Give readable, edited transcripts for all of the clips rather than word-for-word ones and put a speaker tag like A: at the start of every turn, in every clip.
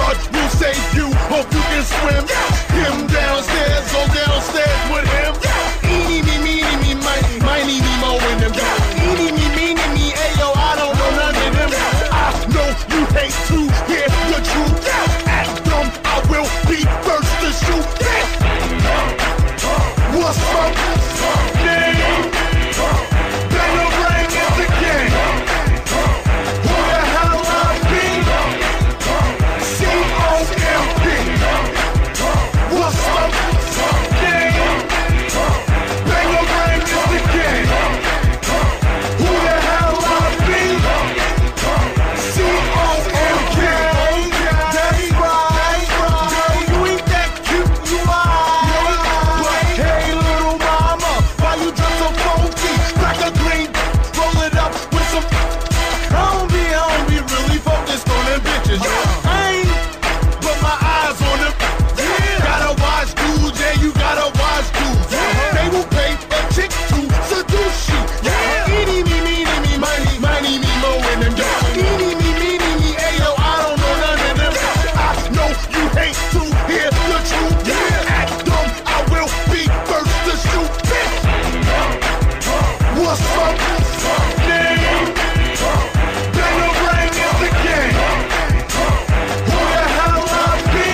A: God will save you. Hope you can swim. Him downstairs, go downstairs with him. Eeny, me, meeny, me, miny, me, mo, and them. Eeny, me, meeny, me, ayo, I don't know none of them. I know you hate to hear the truth. Act dumb, I will be first to shoot. What's up? Name? Bang or bang is the game. Who the hell I be? C-O-M-P. What's up? Name? Bang or bang is the game. Who the hell I be? C-O-M-P. That's right. Girl, you ain't that cute, you are. But hey, little mama, why you dress so funky? Crack a green, roll it up with some. I don't be really focused on them bitches. I ain't put my eyes on them. Gotta watch dudes, yeah, you gotta watch dudes. They will pay a chick to seduce you. Eeny, me, meeny, me, miny, me, mo, and them. Eeny, me, meeny, me, ayo, I don't know none of them. I know you hate to hear the truth. Act dumb, I will be first to shoot. What's up? Name? Bang or bang is the game. Who the hell I be?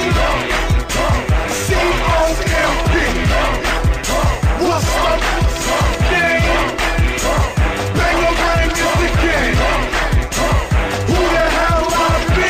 A: C-O-M-P. What's up? Name? Bang or bang is the game. Who the hell I be?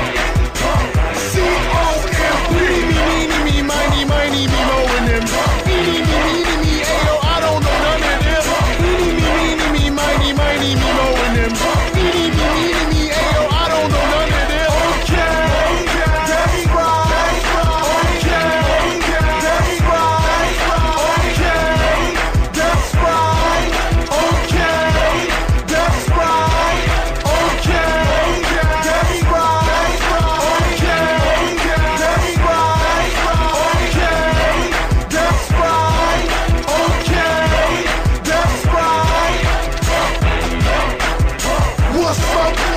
A: C-O-M-P. Meeny, me, miny, me, mo, and them. Eeny, me, meeny, me, ayo, I don't know none of them. Eeny, me, meeny, me, miny, me, mo, and them. Eeny, me, meeny, me, ayo, I don't know none of them. Okay, that's right. Okay, that's right. Okay, that's right. Okay, that's right. Okay, that's right. Okay, that's right. Okay, that's right. Okay, that's right. What's up?